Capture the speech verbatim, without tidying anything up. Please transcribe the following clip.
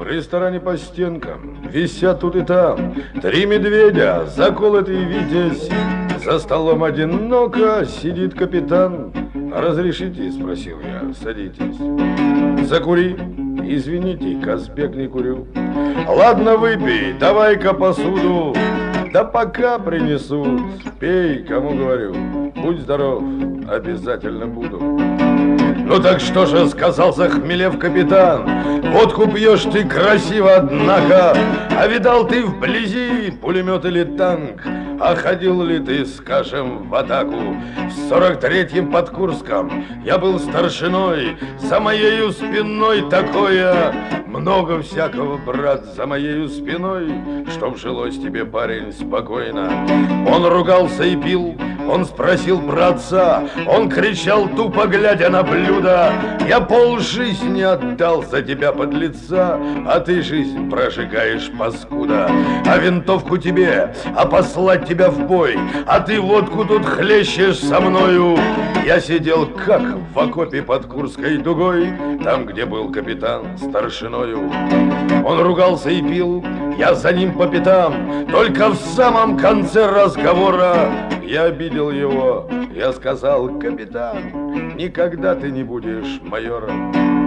В ресторане по стенкам висят тут и там три медведя, заколотый витязь. За столом одиноко сидит капитан. «Разрешите?» – спросил я. «Садитесь». «Закури». «Извините, Казбек, не курю». «Ладно, выпей, давай-ка посуду». «Да пока принесу». «Пей, кому говорю». «Будь здоров, обязательно буду». «Ну так что же?» – сказал захмелев капитан. «Водку пьешь ты красиво, однако. А видал ты вблизи пулемет или танк? А ходил ли ты, скажем, в атаку? В сорок третьем под Курском я был старшиной. За моею спиной такое много всякого, брат, за моею спиной, чтоб жилось тебе, парень, спокойно». Он ругался и пил, он спросил про отца, он кричал, тупо глядя на блюдо: «Я полжизни отдал за тебя, подлеца, а ты жизнь прожигаешь, паскуда. А винтовку тебе, а послать тебя в бой, а ты водку тут хлещешь со мною». Я сидел как в окопе под Курской дугой, там, где был капитан старшиною. Он ругался и пил, я за ним по пятам. Только в самом конце разговора я обидел его. Я сказал: «Капитан, никогда ты не будешь майором».